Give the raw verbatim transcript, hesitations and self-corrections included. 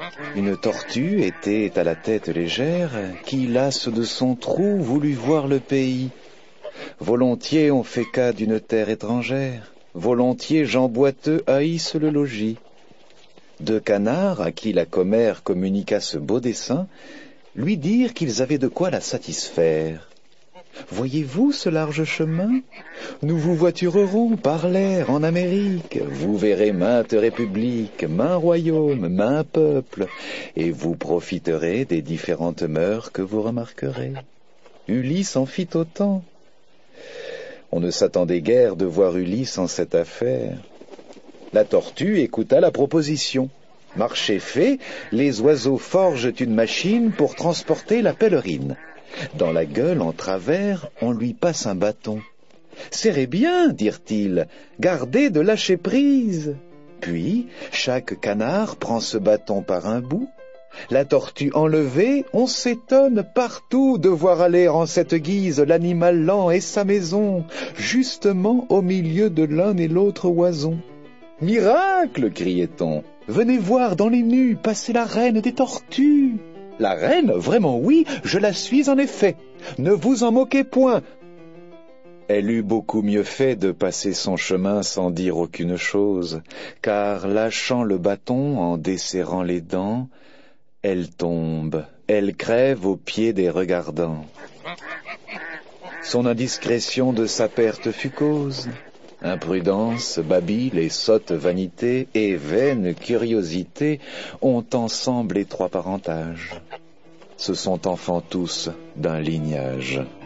Une tortue était à la tête légère, qui, lasse de son trou, voulut voir le pays. Volontiers on fait cas d'une terre étrangère, volontiers Jean Boiteux haïssent le logis. Deux canards, à qui la commère communiqua ce beau dessein, lui dirent qu'ils avaient de quoi la satisfaire. « Voyez-vous ce large chemin? Nous vous voiturerons par l'air en Amérique. Vous verrez maintes républiques, maints royaumes, maints peuples, et vous profiterez des différentes mœurs que vous remarquerez. » Ulysse en fit autant. On ne s'attendait guère de voir Ulysse en cette affaire. La tortue écouta la proposition. Marché fait, les oiseaux forgent une machine pour transporter la pèlerine. Dans la gueule, en travers, on lui passe un bâton. « Serrez bien, dirent-ils, gardez de lâcher prise. » Puis, chaque canard prend ce bâton par un bout. La tortue enlevée, on s'étonne partout de voir aller en cette guise l'animal lent et sa maison, justement au milieu de l'un et l'autre oison. « Miracle !» criait-on. « Venez voir dans les nues passer la reine des tortues. » La reine, vraiment oui, je la suis en effet. Ne vous en moquez point. Elle eut beaucoup mieux fait de passer son chemin sans dire aucune chose, car lâchant le bâton en desserrant les dents, elle tombe, elle crève aux pieds des regardants. Son indiscrétion de sa perte fut cause. Imprudence, babile et sotte vanité et vaine curiosité ont ensemble étroit parentage. Ce sont enfants tous d'un lignage.